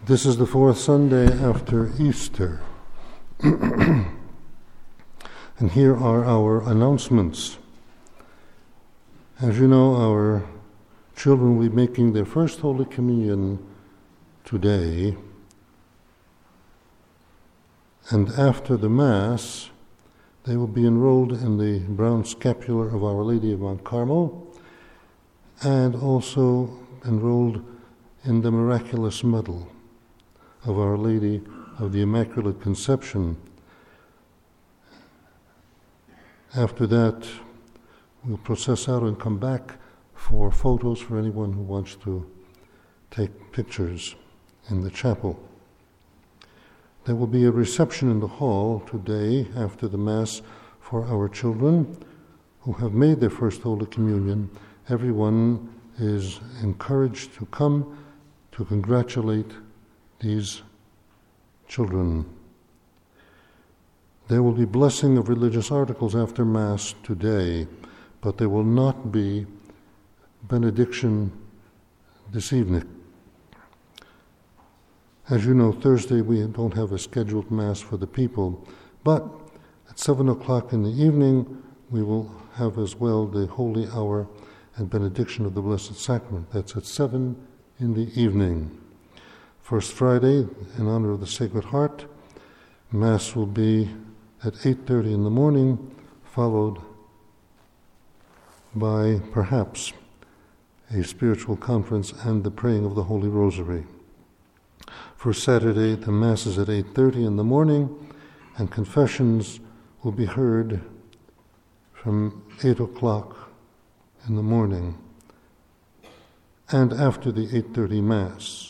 This is the fourth Sunday after Easter. And here are our announcements. As you know, our children will be making their first Holy Communion today. And after the Mass, they will be enrolled in the brown scapular of Our Lady of Mount Carmel, and also enrolled in the miraculous medal of Our Lady of the Immaculate Conception. After that, we'll process out and come back for photos for anyone who wants to take pictures in the chapel. There will be a reception in the hall today after the Mass for our children who have made their first Holy Communion. Everyone is encouraged to come to congratulate these children. There will be blessing of religious articles after Mass today, but there will not be benediction this evening. As you know, Thursday we don't have a scheduled Mass for the people, but at 7 o'clock in the evening we will have as well the Holy Hour and benediction of the Blessed Sacrament. That's at 7 in the evening. First Friday, in honor of the Sacred Heart, Mass will be at 8:30 in the morning, followed by perhaps a spiritual conference and the praying of the Holy Rosary. For Saturday, the Mass is at 8:30 in the morning, and confessions will be heard from 8 o'clock in the morning and after the 8:30 Mass.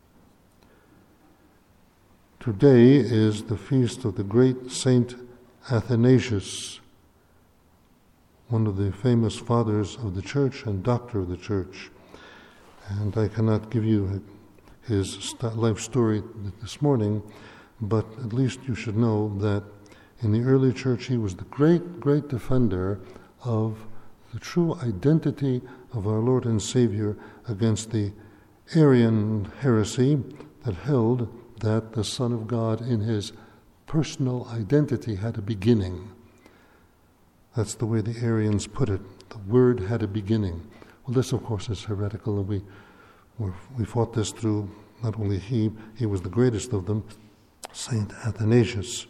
Today is the feast of the great Saint Athanasius, one of the famous fathers of the Church and doctor of the Church. And I cannot give you his life story this morning, but at least you should know that in the early Church he was the great defender of the true identity of our Lord and Savior against the Arian heresy that held that the Son of God in his personal identity had a beginning. That's the way the Arians put it. The Word had a beginning. Well, this, of course, is heretical, and we fought this through. Not only he was the greatest of them, Saint Athanasius.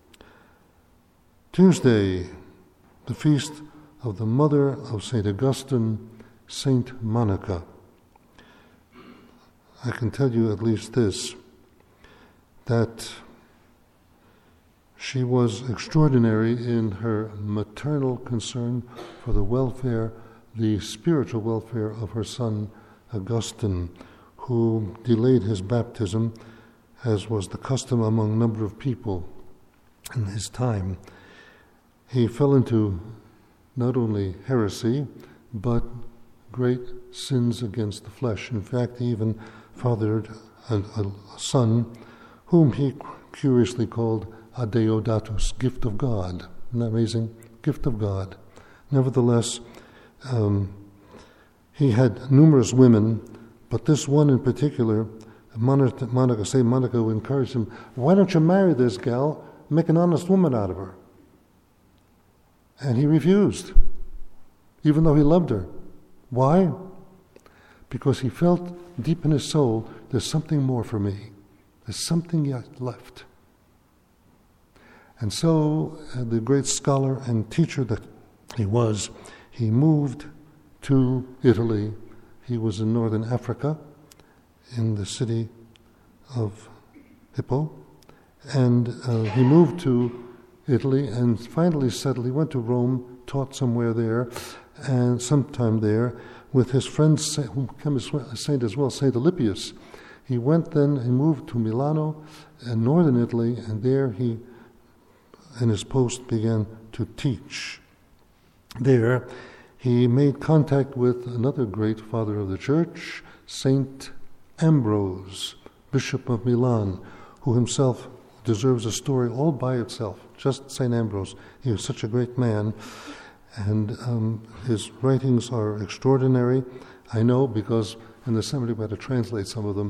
Tuesday, the feast of the mother of Saint Augustine, Saint Monica. I can tell you at least this, that she was extraordinary in her maternal concern for the welfare, the spiritual welfare of her son Augustine, who delayed his baptism, as was the custom among a number of people in his time. He fell into not only heresy, but great sins against the flesh. In fact, he even fathered a son whom he curiously called a Deodatus, gift of God. Isn't that amazing? Gift of God. Nevertheless, he had numerous women, but this one in particular, Saint Monica encouraged him, why don't you marry this gal, make an honest woman out of her? And he refused, even though he loved her. Why? Because he felt deep in his soul, there's something more for me. There's something yet left. And so, the great scholar and teacher that he was, he moved to Italy. He was in northern Africa, in the city of Hippo. And he moved to Italy and finally settled. He went to Rome, taught somewhere there, and sometime there, with his friend, who became a saint as well, Saint Alypius. He went then and moved to Milano, in northern Italy, and there he, in his post, began to teach. There, he made contact with another great father of the Church, Saint Ambrose, Bishop of Milan, who himself deserves a story all by itself, just Saint Ambrose. He was such a great man, and his writings are extraordinary. I know because in the seminary we had to translate some of them,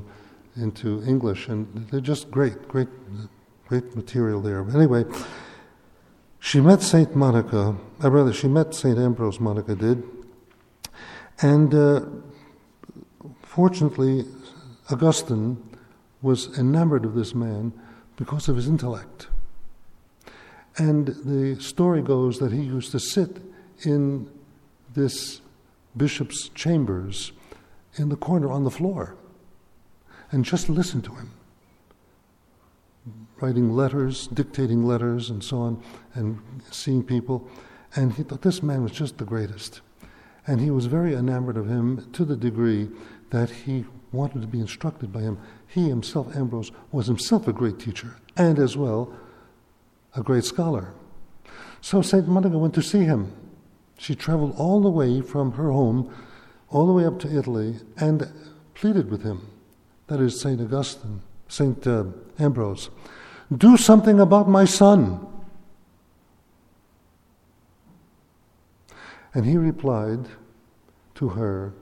into English, and they're just great material there. But anyway, she met Saint Monica, she met Saint Ambrose, Monica did, and fortunately, Augustine was enamored of this man because of his intellect. And the story goes that he used to sit in this bishop's chambers in the corner on the floor and just listen to him, writing letters, dictating letters, and so on, and seeing people. And he thought this man was just the greatest. And he was very enamored of him to the degree that he wanted to be instructed by him. He himself, Ambrose, was himself a great teacher and as well a great scholar. So St. Monica went to see him. She traveled all the way from her home, all the way up to Italy, and pleaded with him. That is St. Ambrose. Do something about my son. And he replied to her,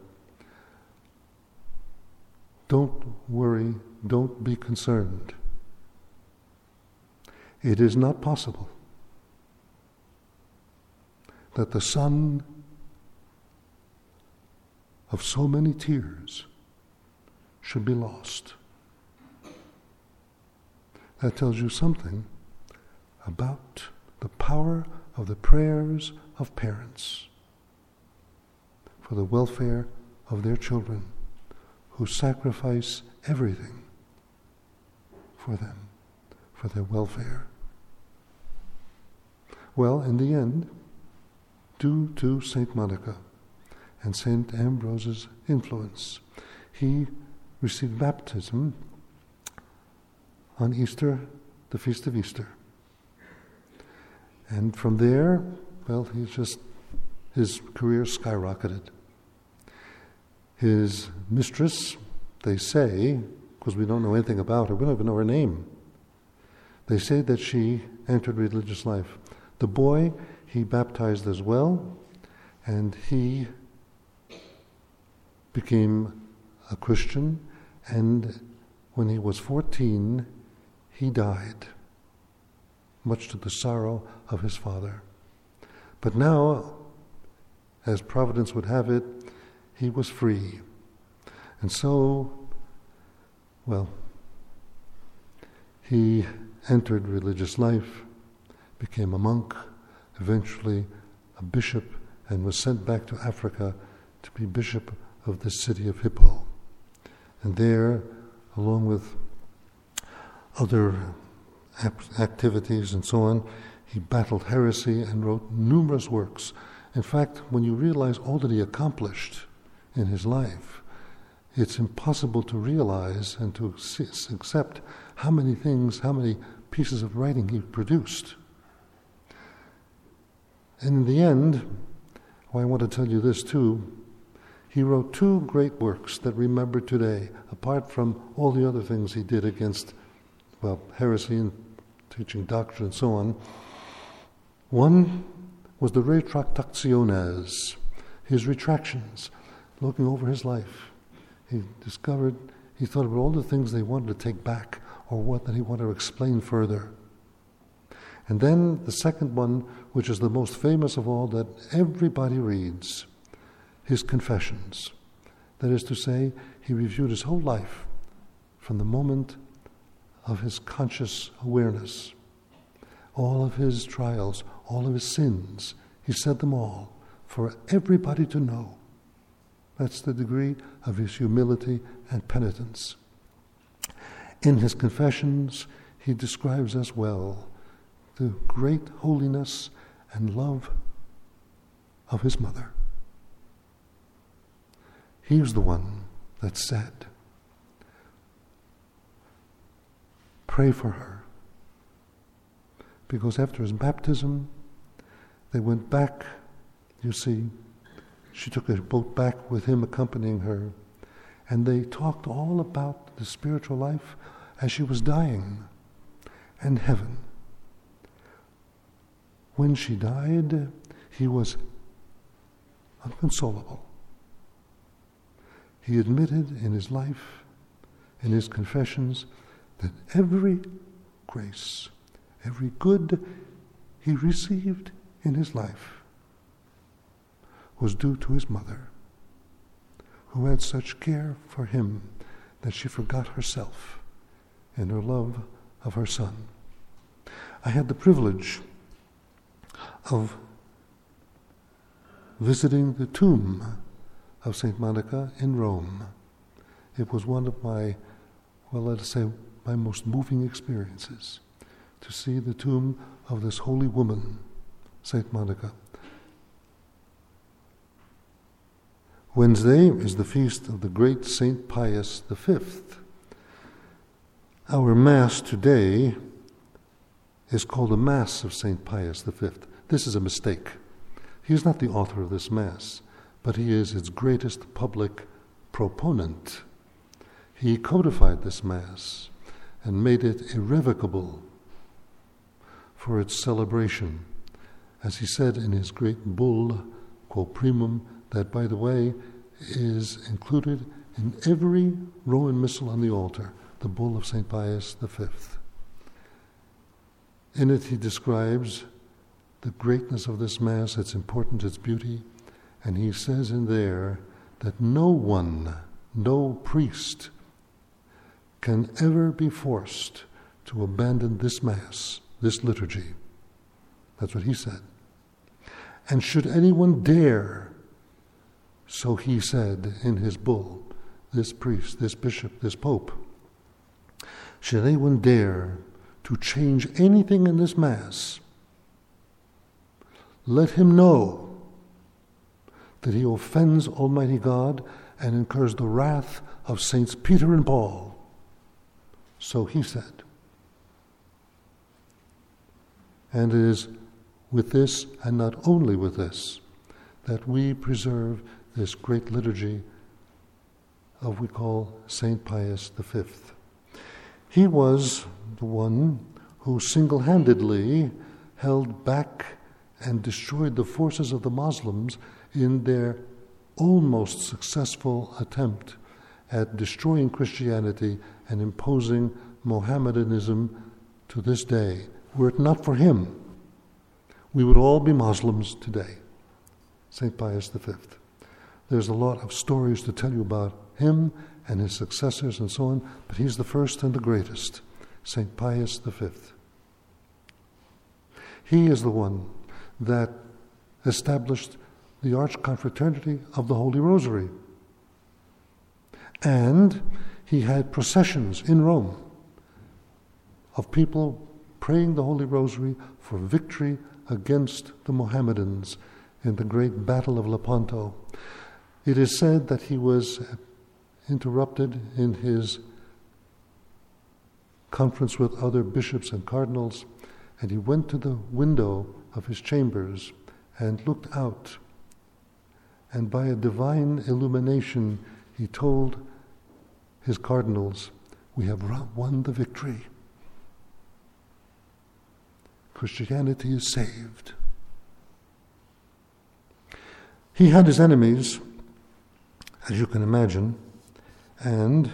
don't worry, don't be concerned. It is not possible that the son of so many tears should be lost. That tells you something about the power of the prayers of parents for the welfare of their children, who sacrifice everything for them, for their welfare. Well, in the end, due to St. Monica and St. Ambrose's influence, he received baptism on Easter, the feast of Easter. And from there, well, his career skyrocketed. His mistress, they say, because we don't know anything about her, we don't even know her name, they say that she entered religious life. The boy, he baptized as well, and he became a Christian, and when he was 14, he died, much to the sorrow of his father. But now, as Providence would have it, he was free. And so, well, he entered religious life, became a monk, eventually a bishop, and was sent back to Africa to be bishop of the city of Hippo. And there, along with other activities and so on, he battled heresy and wrote numerous works. In fact, when you realize all that he accomplished in his life, it's impossible to realize and to accept how many things, how many pieces of writing he produced. And in the end, I want to tell you this too, he wrote two great works that remembered today, apart from all the other things he did against, well, heresy and teaching doctrine and so on. One was the Retractationes, his retractions, looking over his life. He thought about all the things they wanted to take back or what that he wanted to explain further. And then the second one, which is the most famous of all, that everybody reads, his Confessions. That is to say, he reviewed his whole life from the moment of his conscious awareness. All of his trials, all of his sins, he said them all for everybody to know. That's the degree of his humility and penitence. In his Confessions, he describes as well the great holiness and love of his mother. He was the one that said, pray for her. Because after his baptism, they went back, you see, she took a boat back with him accompanying her, and they talked all about the spiritual life as she was dying and heaven. When she died, he was inconsolable. He admitted in his life in his confessions that every grace, every good he received in his life was due to his mother, who had such care for him that she forgot herself in her love of her son. I had the privilege of visiting the tomb of St. Monica in Rome. It was one of my, let us say, my most moving experiences, to see the tomb of this holy woman, St. Monica. Wednesday is the feast of the great St. Pius V. Our Mass today is called the Mass of St. Pius V. This is a mistake. He is not the author of this Mass, but he is its greatest public proponent. He codified this Mass and made it irrevocable for its celebration, as he said in his great bull, Quo Primum, that, by the way, is included in every Roman Missal on the altar, the bull of St. Pius V. In it he describes the greatness of this Mass, its importance, its beauty, and he says in there that no priest can ever be forced to abandon this Mass, this liturgy. That's what he said. And should anyone dare, so he said in his bull, this priest, this bishop, this pope, should anyone dare to change anything in this Mass, let him know that he offends Almighty God and incurs the wrath of Saints Peter and Paul. So he said. And it is with this, and not only with this, that we preserve this great liturgy of we call St. Pius V. He was the one who single-handedly held back and destroyed the forces of the Muslims in their almost successful attempt at destroying Christianity and imposing Mohammedanism to this day. Were it not for him, we would all be Muslims today. St. Pius V. There's a lot of stories to tell you about him and his successors and so on, but he's the first and the greatest, St. Pius V. He is the one that established the Archconfraternity of the Holy Rosary. And he had processions in Rome of people praying the Holy Rosary for victory against the Mohammedans in the great Battle of Lepanto. It is said that he was interrupted in his conference with other bishops and cardinals, and he went to the window of his chambers and looked out, and by a divine illumination he told his cardinals, "We have won the victory. Christianity is saved." He had his enemies, as you can imagine, and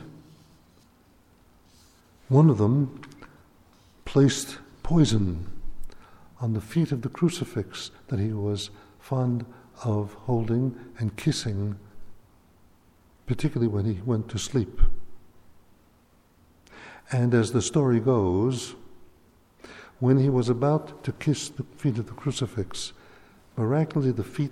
one of them placed poison on the feet of the crucifix that he was fond of holding and kissing, particularly when he went to sleep. And as the story goes, when he was about to kiss the feet of the crucifix, miraculously the feet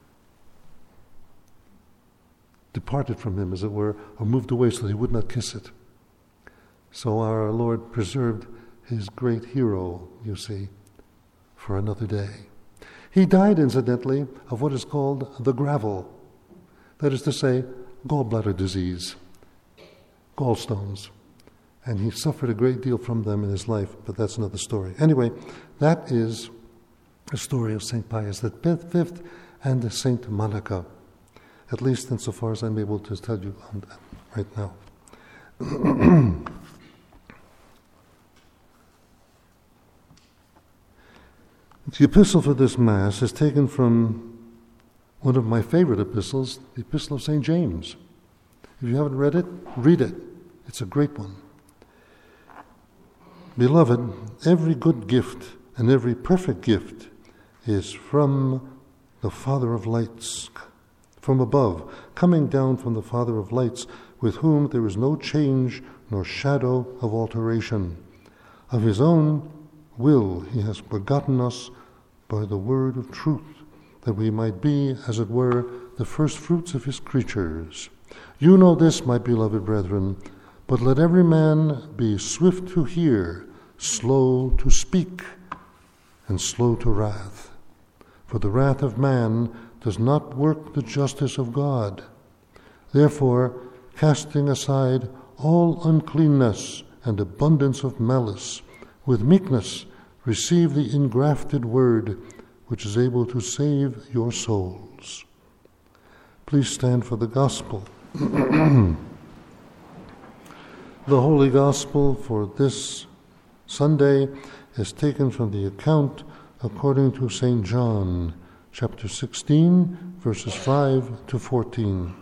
departed from him, as it were, or moved away so that he would not kiss it. So our Lord preserved his great hero, you see, for another day. He died, incidentally, of what is called the gravel. That is to say, gallbladder disease, gallstones. And he suffered a great deal from them in his life, but that's another story. Anyway, that is a story of St. Pius V and St. Monica, at least insofar as I'm able to tell you on that right now. The epistle for this Mass is taken from one of my favorite epistles, the Epistle of St. James. If you haven't read it, read it. It's a great one. Beloved, every good gift and every perfect gift is from the Father of lights, from above, coming down from the Father of lights, with whom there is no change nor shadow of alteration. Of his own will he has begotten us by the word of truth, that we might be, as it were, the first fruits of his creatures. You know this, my beloved brethren, but let every man be swift to hear, slow to speak, and slow to wrath. For the wrath of man does not work the justice of God. Therefore, casting aside all uncleanness and abundance of malice, with meekness receive the engrafted word, which is able to save your souls. Please stand for the gospel. The Holy Gospel for this Sunday is taken from the account according to St. John, chapter 16, verses 5 to 14.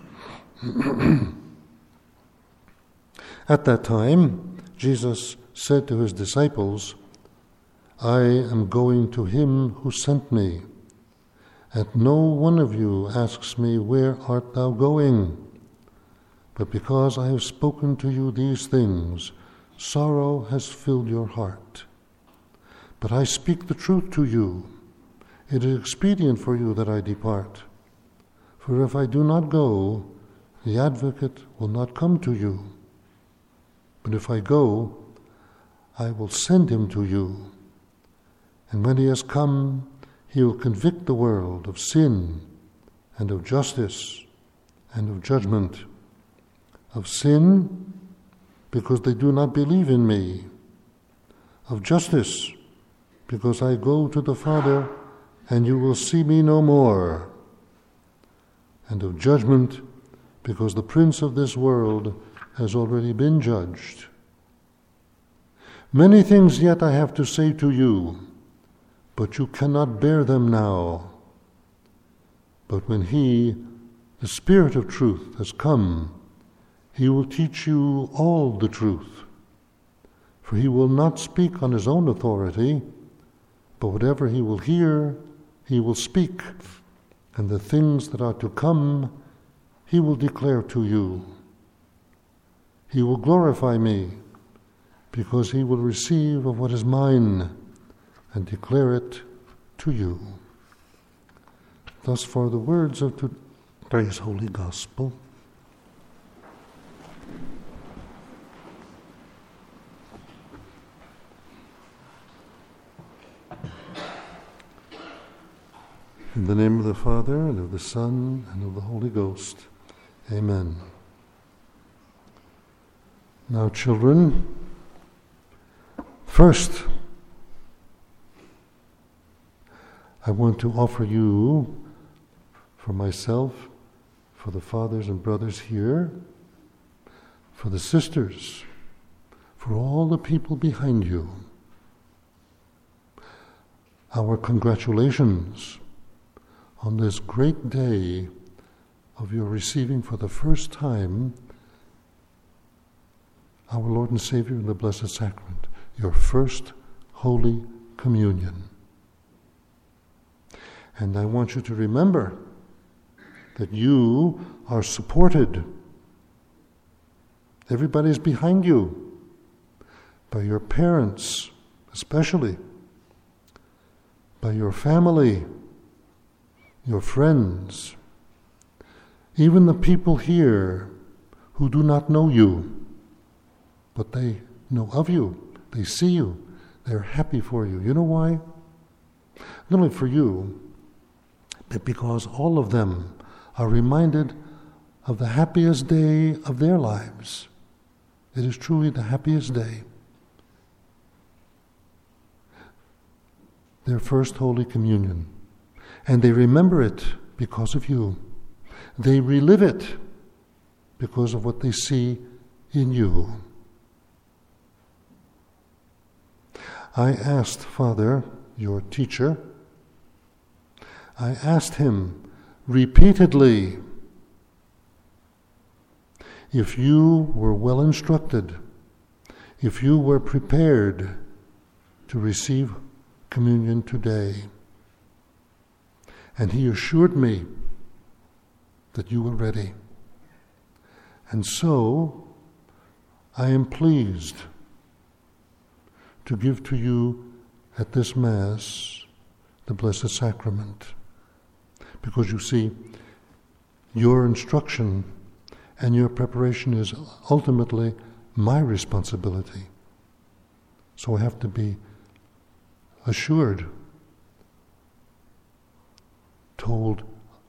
At that time, Jesus said to his disciples, I am going to him who sent me, and no one of you asks me, where art thou going? But because I have spoken to you these things, sorrow has filled your heart. But I speak the truth to you. It is expedient for you that I depart. For if I do not go, the Advocate will not come to you. But if I go, I will send him to you. And when he has come, he will convict the world of sin and of justice and of judgment. Of sin, because they do not believe in me. Of justice, because I go to the Father, and you will see me no more. And of judgment, because the prince of this world has already been judged. Many things yet I have to say to you, but you cannot bear them now. But when he, the Spirit of truth, has come, he will teach you all the truth. For he will not speak on his own authority, but whatever he will hear, he will speak, and the things that are to come, he will declare to you. He will glorify me, because he will receive of what is mine, and declare it to you. Thus far the words of today's Holy Gospel. In the name of the Father, and of the Son, and of the Holy Ghost. Amen. Now, children, first, I want to offer you, for myself, for the fathers and brothers here, for the sisters, for all the people behind you, our congratulations on this great day of your receiving for the first time our Lord and Savior in the Blessed Sacrament, your first Holy Communion. And I want you to remember that you are supported. Everybody's behind you, by your parents especially, by your family, your friends, even the people here who do not know you, but they know of you, they see you, they're happy for you. You know why? Not only for you, but because all of them are reminded of the happiest day of their lives. It is truly the happiest day. Their first Holy Communion. And they remember it because of you. They relive it because of what they see in you. I asked Father, your teacher, I asked him repeatedly, if you were well instructed, if you were prepared to receive communion today. And he assured me that you were ready. And so, I am pleased to give to you at this Mass the Blessed Sacrament. Because you see, your instruction and your preparation is ultimately my responsibility. So I have to be assured, told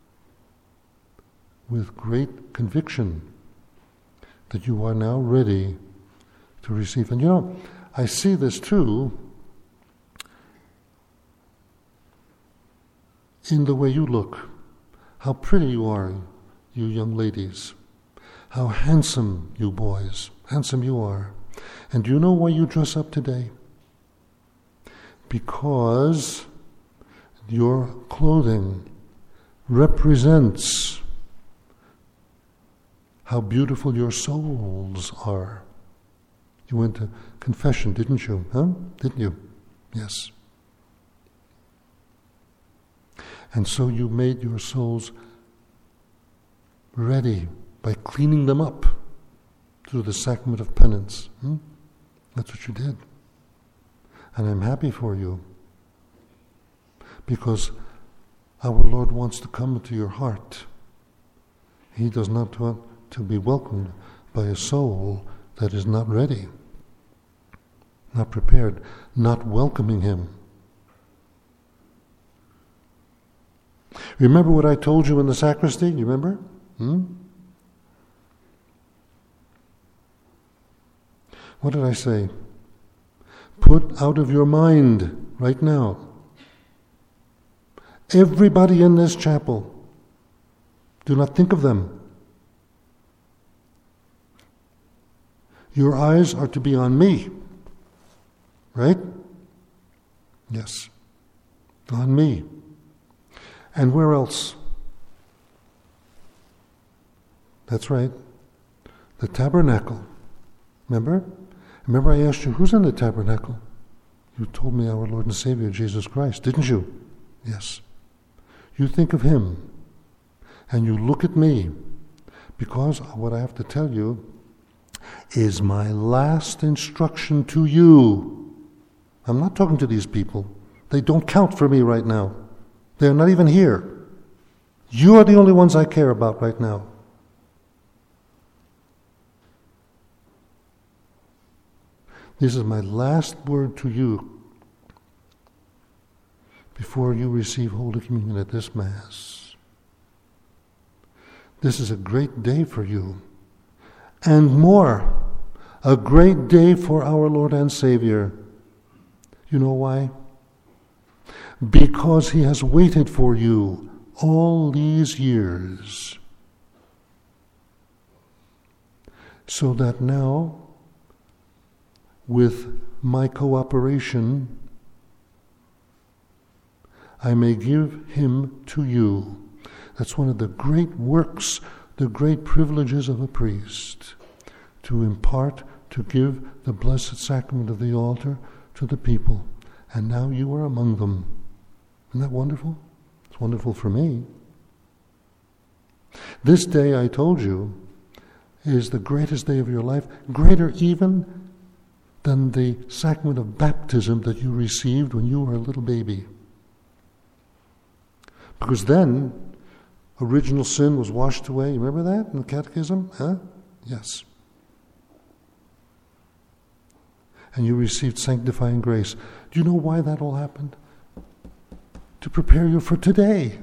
with great conviction that you are now ready to receive. And you know, I see this too in the way you look. How pretty you are, you young ladies. How handsome you boys. Handsome you are. And do you know why you dress up today? Because your clothing represents how beautiful your souls are. You went to confession, didn't you? Huh? Didn't you? Yes. And so you made your souls ready by cleaning them up through the sacrament of penance. That's what you did. And I'm happy for you, because our Lord wants to come into your heart. He does not want to be welcomed by a soul that is not ready, not prepared, not welcoming him. Remember what I told you in the sacristy? You remember? What did I say? Put out of your mind right now, everybody in this chapel, do not think of them. Your eyes are to be on me, right? Yes, on me. And where else? That's right, the tabernacle. Remember? Remember I asked you, who's in the tabernacle? You told me our Lord and Savior, Jesus Christ, didn't you? Yes. You think of him, and you look at me, because what I have to tell you is my last instruction to you. I'm not talking to these people. They don't count for me right now. They're not even here. You are the only ones I care about right now. This is my last word to you before you receive Holy Communion at this Mass. This is a great day for you. And more, a great day for our Lord and Savior. You know why? Because he has waited for you all these years, so that now, with my cooperation, I may give him to you. That's one of the great works, the great privileges of a priest, to impart, to give the blessed sacrament of the altar to the people. And now you are among them. Isn't that wonderful? It's wonderful for me. This day, I told you, is the greatest day of your life, greater even than the sacrament of baptism that you received when you were a little baby. Because then, original sin was washed away. You remember that in the Catechism? Huh? Yes. And you received sanctifying grace. Do you know why that all happened? To prepare you for today.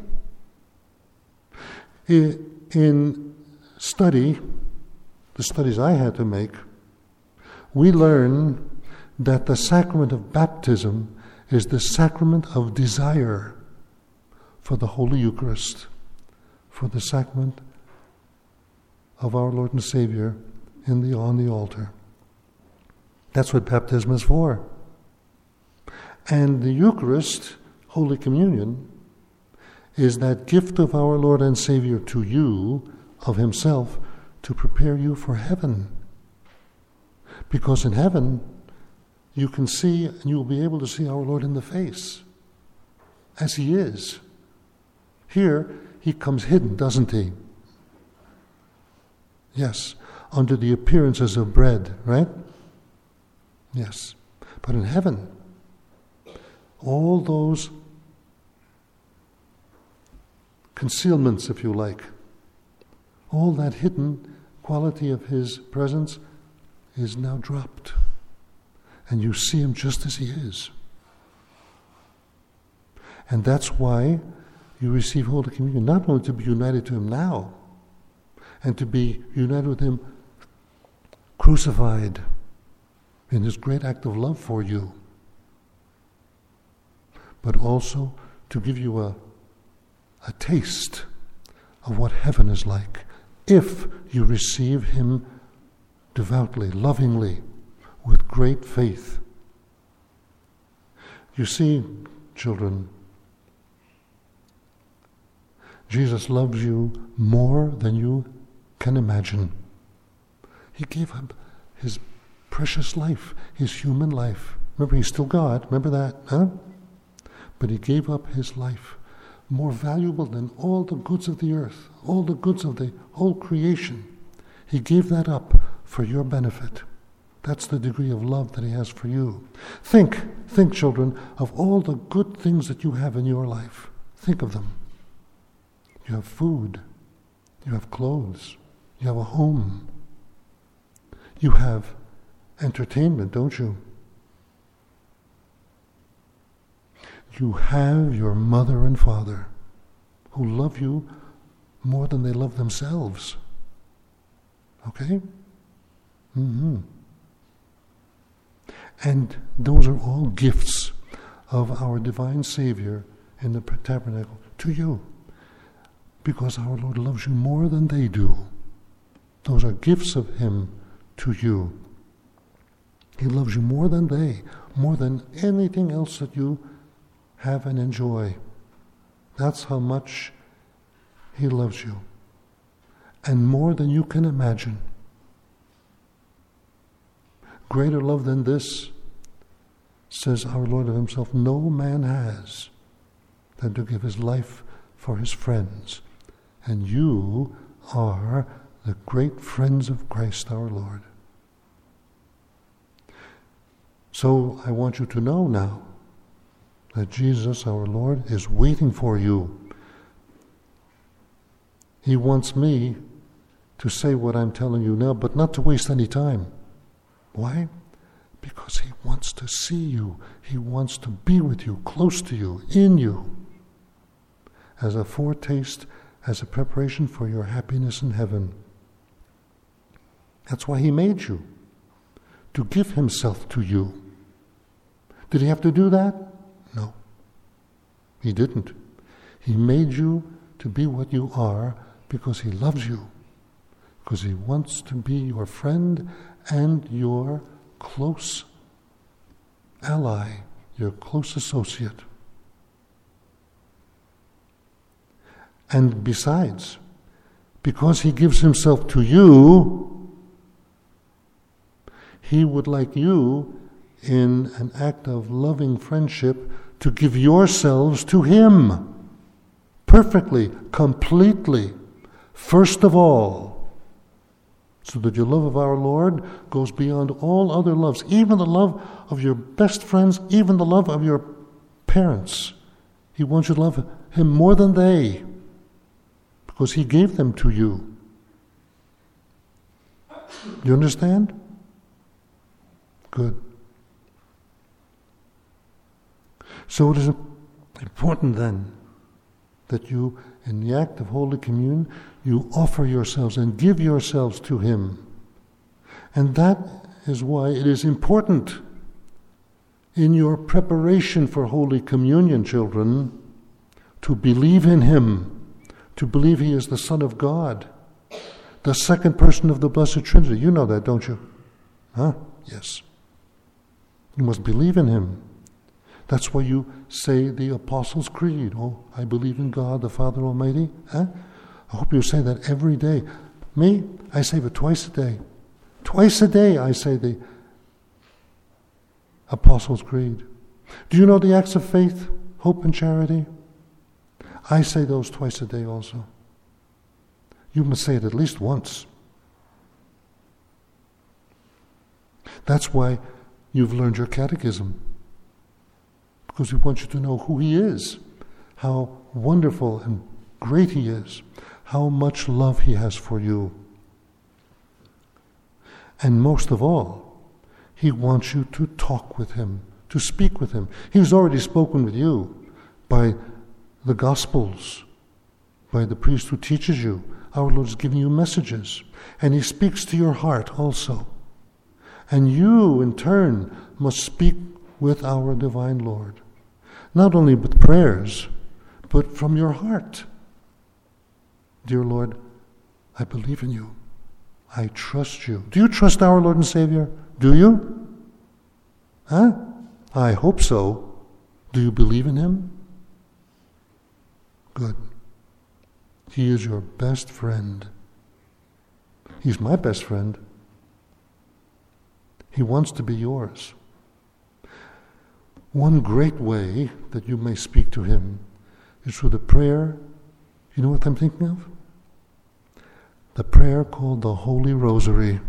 In study, the studies I had to make, we learn that the sacrament of baptism is the sacrament of desire for the Holy Eucharist, for the sacrament of our Lord and Savior on the altar. That's what baptism is for. And the Eucharist, Holy Communion, is that gift of our Lord and Savior to you, of himself, to prepare you for heaven. Because in heaven, you can see and you will be able to see our Lord in the face, as He is. Here, He comes hidden, doesn't He? Yes, under the appearances of bread, right? Yes. But in heaven, all those concealments, if you like, all that hidden quality of His presence is now dropped. And you see Him just as He is. And that's why you receive Holy Communion, not only to be united to Him now, and to be united with Him crucified in His great act of love for you, but also to give you a taste of what heaven is like if you receive Him devoutly, lovingly, with great faith. You see, children, Jesus loves you more than you can imagine. He gave up His precious life, His human life. Remember, He's still God. Remember that, huh? But He gave up His life, more valuable than all the goods of the earth, all the goods of the whole creation. He gave that up for your benefit. That's the degree of love that He has for you. Think, children, of all the good things that you have in your life. Think of them. You have food. You have clothes. You have a home. You have entertainment, don't you? You have your mother and father who love you more than they love themselves. Okay? Mm-hmm. And those are all gifts of our divine Savior in the tabernacle to you, because our Lord loves you more than they do. Those are gifts of Him to you. He loves you more than they, more than anything else that you have and enjoy. That's how much He loves you, and more than you can imagine. Greater love than this, says our Lord of Himself, no man has than to give his life for his friends. And you are the great friends of Christ our Lord. So I want you to know now that Jesus our Lord is waiting for you. He wants me to say what I'm telling you now, but not to waste any time. Why? Because He wants to see you. He wants to be with you, close to you, in you, as a foretaste, as a preparation for your happiness in heaven. That's why He made you, to give Himself to you. Did He have to do that? No. He didn't. He made you to be what you are because He loves you, because He wants to be your friend and your close ally, your close associate. And besides, because He gives Himself to you, He would like you, in an act of loving friendship, to give yourselves to Him perfectly, completely, first of all, so that your love of our Lord goes beyond all other loves, even the love of your best friends, even the love of your parents. He wants you to love Him more than they, because He gave them to you. You understand? Good. So it is important then that you, in the act of Holy Communion, you offer yourselves and give yourselves to Him. And that is why it is important in your preparation for Holy Communion, children, to believe in Him, to believe He is the Son of God, the second person of the Blessed Trinity. You know that, don't you? Huh? Yes. You must believe in Him. That's why you say the Apostles' Creed. Oh, I believe in God, the Father Almighty. Huh? I hope you say that every day. Me, I say it twice a day. Twice a day I say the Apostles' Creed. Do you know the acts of faith, hope, and charity? I say those twice a day also. You must say it at least once. That's why you've learned your catechism. Because we want you to know who He is, how wonderful and great He is, how much love He has for you. And most of all, He wants you to talk with Him, to speak with Him. He's already spoken with you by the Gospels, by the priest who teaches you. Our Lord is giving you messages, and He speaks to your heart also. And you, in turn, must speak with our divine Lord, not only with prayers, but from your heart. Dear Lord, I believe in you. I trust you. Do you trust our Lord and Savior? Do you? Huh? I hope so. Do you believe in Him? Good. He is your best friend. He's my best friend. He wants to be yours. One great way that you may speak to Him is through the prayer. You know what I'm thinking of? The prayer called the Holy Rosary.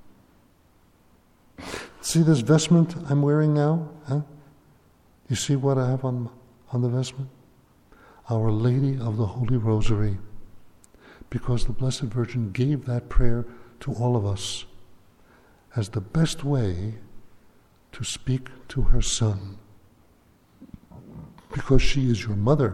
See this vestment I'm wearing now? Huh? You see what I have on the vestment? Our Lady of the Holy Rosary. Because the Blessed Virgin gave that prayer to all of us as the best way to speak to her Son. Because she is your mother.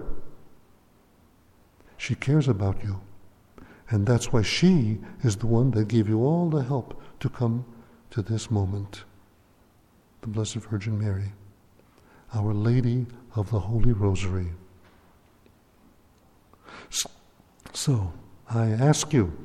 She cares about you. And that's why she is the one that gave you all the help to come to this moment. The Blessed Virgin Mary, Our Lady of the Holy Rosary. So, I ask you,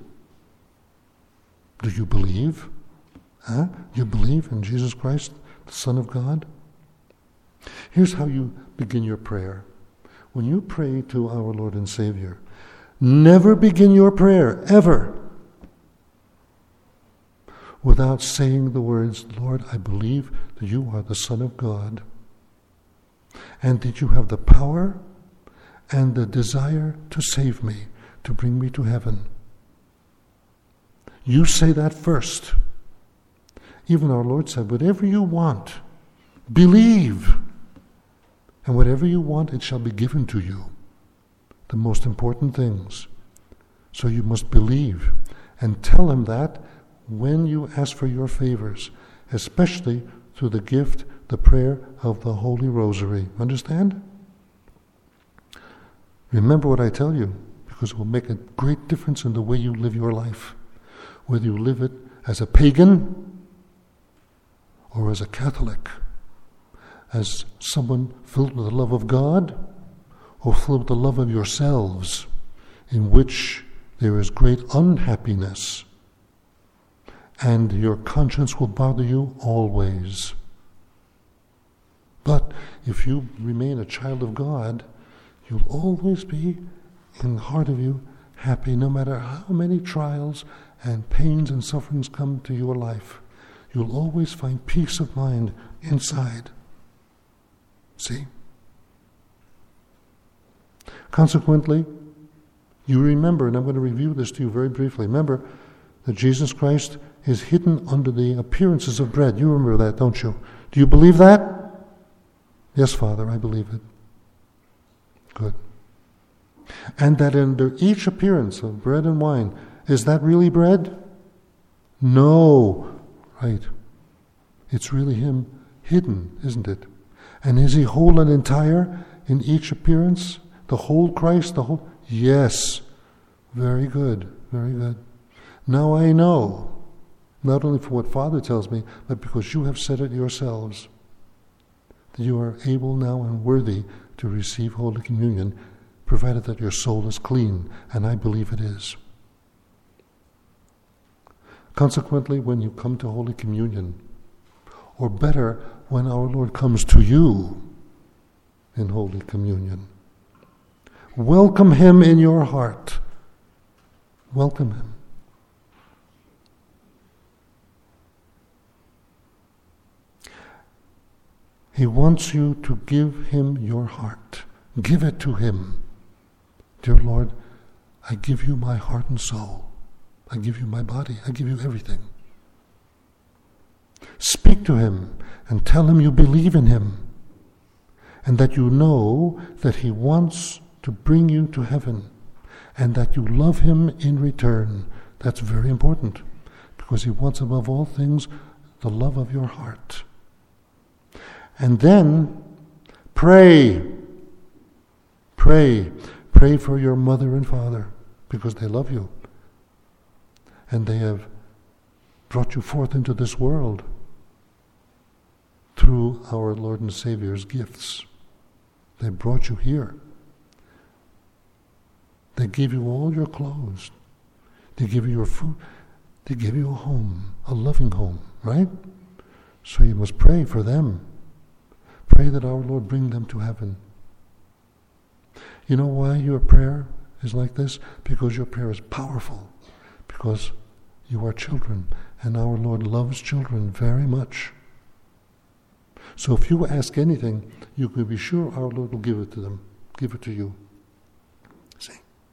do you believe? Huh? You believe in Jesus Christ, the Son of God? Here's how you begin your prayer. When you pray to our Lord and Savior, never begin your prayer, ever, without saying the words, Lord, I believe that you are the Son of God, and that you have the power and the desire to save me, to bring me to heaven. You say that first. Even our Lord said, whatever you want, believe. And whatever you want, it shall be given to you. The most important things. So you must believe and tell Him that when you ask for your favors, especially through the gift, the prayer of the Holy Rosary. Understand? Remember what I tell you, because it will make a great difference in the way you live your life. Whether you live it as a pagan or as a Catholic, as someone filled with the love of God, or filled with the love of yourselves, in which there is great unhappiness, and your conscience will bother you always. But if you remain a child of God, you'll always be, in the heart of you, happy, no matter how many trials and pains and sufferings come to your life. You'll always find peace of mind inside. See? Consequently, you remember, and I'm going to review this to you very briefly, remember that Jesus Christ is hidden under the appearances of bread. You remember that, don't you? Do you believe that? Yes, Father, I believe it. Good. And that under each appearance of bread and wine, is that really bread? No. Right. It's really Him hidden, isn't it? And is He whole and entire in each appearance? The whole Christ, the whole? Yes. Very good, very good. Now I know, not only for what Father tells me, but because you have said it yourselves, that you are able now and worthy to receive Holy Communion, provided that your soul is clean, and I believe it is. Consequently, when you come to Holy Communion, or better, when our Lord comes to you in Holy Communion, welcome Him in your heart. Welcome Him. He wants you to give him your heart. Give it to him. Dear Lord, I give you my heart and soul. I give you my body. I give you everything. Speak to him and tell him you believe in him and that you know that he wants to bring you to heaven and that you love him in return. That's very important because he wants above all things the love of your heart. And then pray. Pray. Pray for your mother and father because they love you. And they have brought you forth into this world through our Lord and Savior's gifts. They brought you here. They gave you all your clothes. They give you your food. They give you a home, a loving home, right? So you must pray for them. Pray that our Lord bring them to heaven. You know why your prayer is like this? Because your prayer is powerful. Because you are children, and our Lord loves children very much. So if you ask anything, you can be sure our Lord will give it to them, give it to you. See?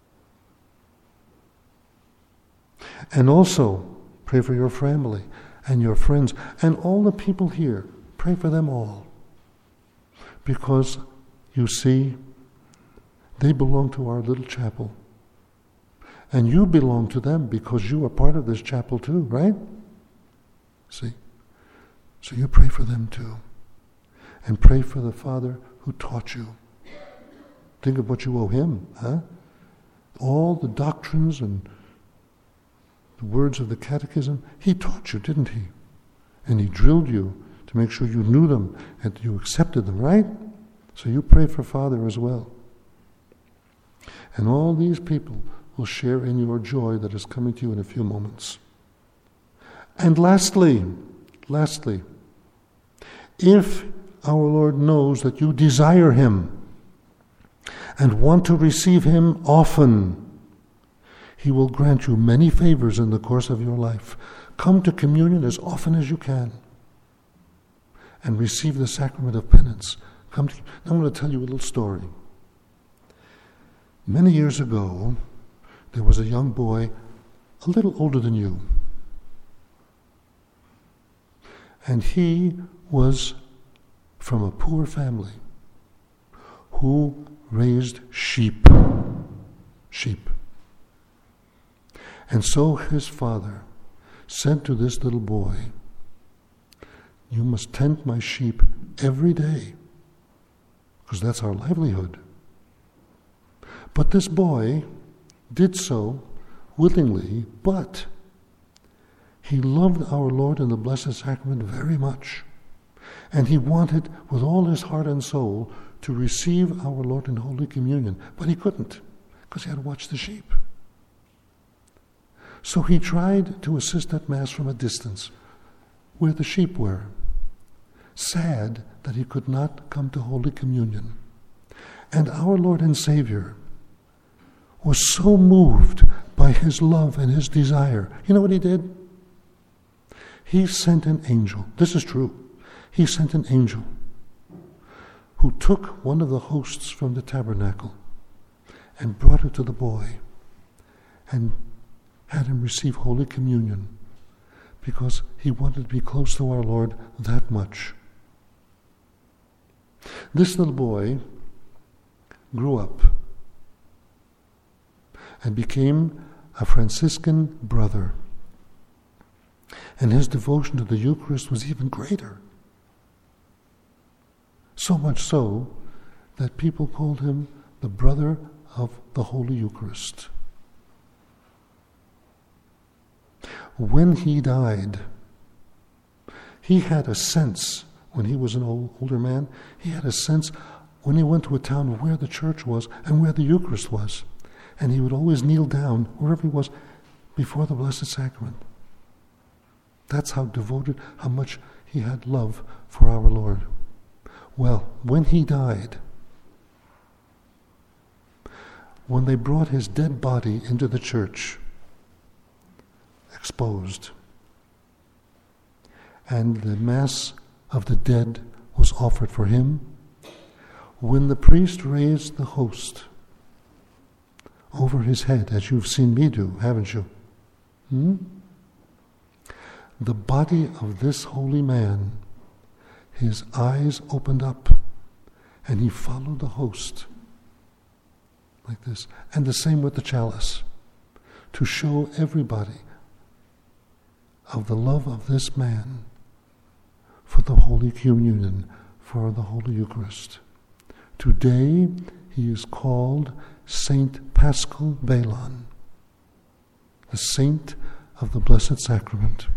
And also, pray for your family and your friends and all the people here. Pray for them all. Because, you see, they belong to our little chapel. And you belong to them because you are part of this chapel too, right? See? So you pray for them too. And pray for the Father who taught you. Think of what you owe him, huh? All the doctrines and the words of the catechism, he taught you, didn't he? And he drilled you to make sure you knew them and you accepted them, right? So you pray for Father as well. And all these people will share in your joy that is coming to you in a few moments. And lastly, if our Lord knows that you desire him and want to receive him often, he will grant you many favors in the course of your life. Come to communion as often as you can and receive the sacrament of penance. Now I'm going to tell you a little story. Many years ago, there was a young boy a little older than you. And he was from a poor family who raised sheep. And so his father said to this little boy, "You must tend my sheep every day, because that's our livelihood." But this boy did so willingly, but he loved our Lord and the Blessed Sacrament very much. And he wanted with all his heart and soul to receive our Lord in Holy Communion. But he couldn't, because he had to watch the sheep. So he tried to assist at Mass from a distance, where the sheep were, sad that he could not come to Holy Communion. And our Lord and Savior was so moved by his love and his desire. You know what he did? He sent an angel. This is true. He sent an angel who took one of the hosts from the tabernacle and brought it to the boy and had him receive Holy Communion because he wanted to be close to our Lord that much. This little boy grew up and became a Franciscan brother. And his devotion to the Eucharist was even greater. So much so that people called him the brother of the Holy Eucharist. When he died, he had a sense, when he was an older man, he had a sense when he went to a town where the church was and where the Eucharist was. And he would always kneel down, wherever he was, before the Blessed Sacrament. That's how devoted, how much he had love for our Lord. Well, when he died, when they brought his dead body into the church, exposed, and the Mass of the dead was offered for him, when the priest raised the host over his head, as you've seen me do, haven't you? The body of this holy man, his eyes opened up, and he followed the host like this. And the same with the chalice, to show everybody of the love of this man for the Holy Communion, for the Holy Eucharist. Today he is called Saint Paschal Baylon, the saint of the Blessed Sacrament.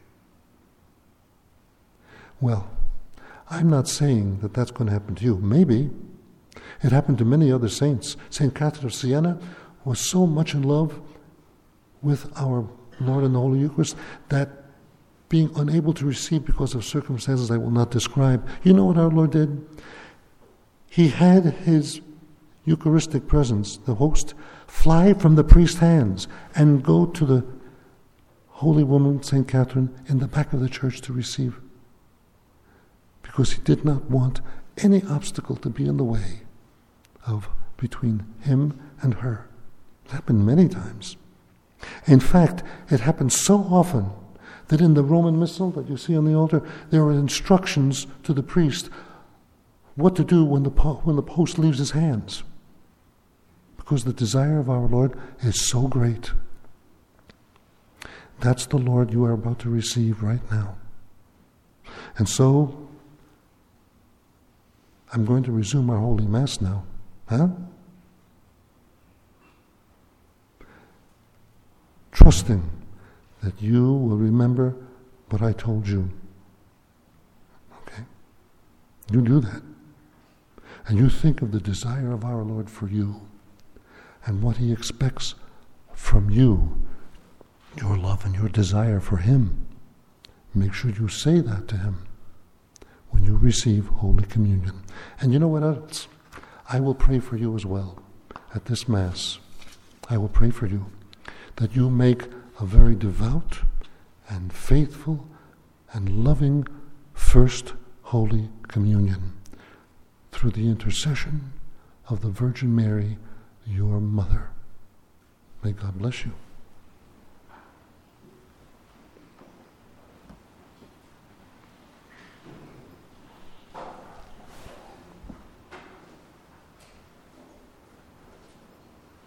Well, I'm not saying that that's going to happen to you. Maybe. It happened to many other saints. St. Catherine of Siena was so much in love with our Lord in the Holy Eucharist that, being unable to receive because of circumstances I will not describe, you know what our Lord did? He had his Eucharistic presence, the host, fly from the priest's hands and go to the holy woman, St. Catherine, in the back of the church to receive, because he did not want any obstacle to be in the way of between him and her. It happened many times. In fact, it happened so often that in the Roman Missal that you see on the altar, there are instructions to the priest what to do when the host leaves his hands, because the desire of our Lord is so great. That's the Lord you are about to receive right now. And so, I'm going to resume our Holy Mass now. Trusting that you will remember what I told you. Okay? You do that. And you think of the desire of our Lord for you and what he expects from you, your love and your desire for him. Make sure you say that to him when you receive Holy Communion. And you know what else? I will pray for you as well at this Mass. I will pray for you that you make a very devout and faithful and loving First Holy Communion through the intercession of the Virgin Mary, your mother. May God bless you.